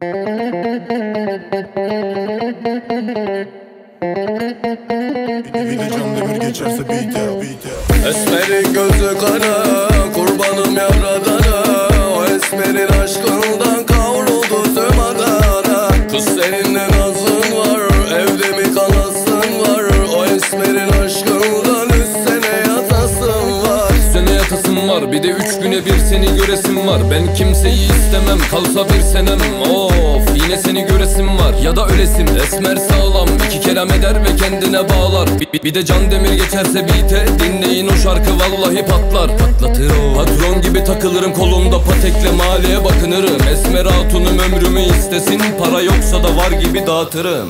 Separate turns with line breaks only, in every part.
Bir de Can Demir geçerse beat'e.
Esmer'in gözü kara, kurbanım yaradana. O esmerin aşkından kavruldu tüm Adana. Kız senin ne nazın var, evde mi kalasın var. O esmerin aşkından 3 sene yatasın var.
3 sene yatasın var, bir de 3 güne bir seni göresim var. Ben kimseyi istemem, kalsa bir senem. Of, yine seni göresim var, ya da ölesim. Esmer sağlam, 2 kelam eder ve kendine bağlar. Bir de Can Demir geçerse beat'e, dinleyin o şarkı vallahi patlar. Patlatır o. Patron gibi takılırım kolumda patekle, mahalleye bakınırım. Esmer hatunum ömrümü istesin, para yoksa da var gibi dağıtırım.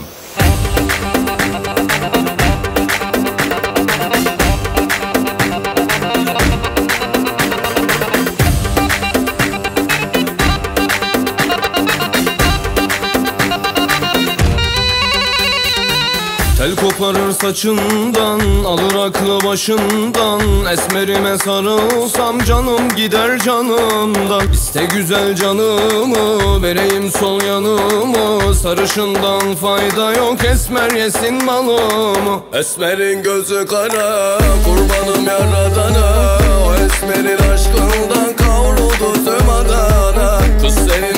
Tel koparır saçından, alır aklı başından. Esmerime sarılsam canım gider canımdan. İste güzel canımı, vereyim sol yanımı. Sarışından fayda yok, esmer yesin malımı.
Esmer'in gözü kara, kurbanım yaradana. O esmerin aşkından kavruldu tüm Adana. Kız senin